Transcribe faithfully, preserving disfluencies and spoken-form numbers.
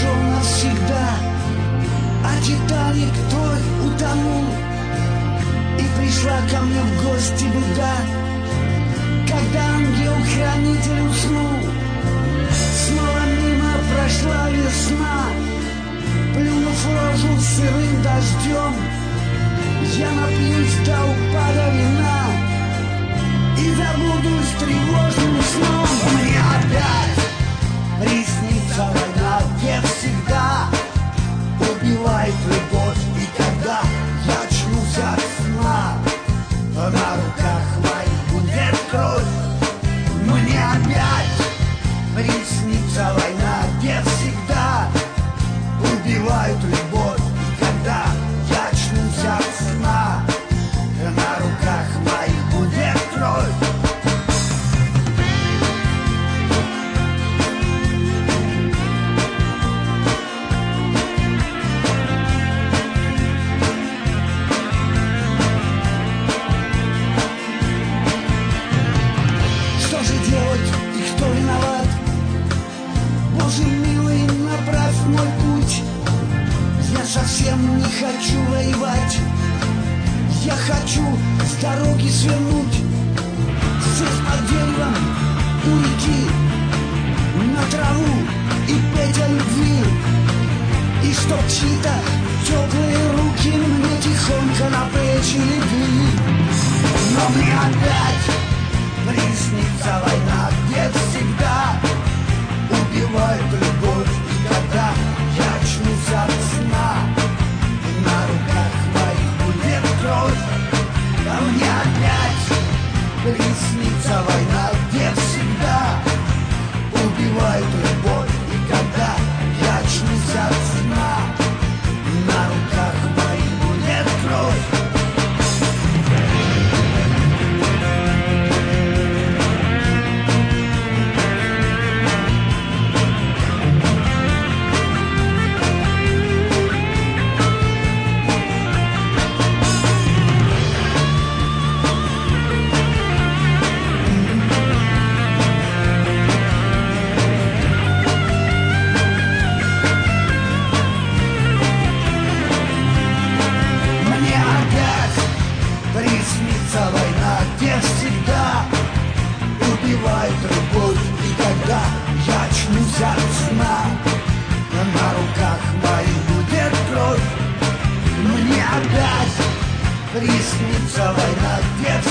ушел навсегда, а Титаник твой утонул. И пришла ко мне в гости беда, когда ангел-хранитель уснул. Снова мимо прошла весна, плюнув рожу сырым дождем, я напьюсь до упада вина и забудусь тревожным сном. Мне опять приснится война, где всегда убивает любовь. И когда я очнусь от сна, то на руках моих будет кровь. Мне опять приснится война, где всегда убивают любовь. И когда я очнусь от сна, то на руках моих будет кровь. Боже милый, направь мой путь. Я совсем не хочу воевать. Я хочу с дороги свернуть, сесть под деревом у реки, на траву и петь о любви. И чтоб чьи-то теплые руки мне тихонько на плечи легли. Но мне опять приснится война, где всегда убивают любовь. И когда я очнусь от сна, на руках моих будет кровь. А мне опять приснится война, где всегда убивают любовь. И когда я очнусь от сна, на руках моих будет кровь. Война, где всегда убивает любовь. И когда я очнусь от сна, на руках моих будет кровь. Мне опять приснится война, где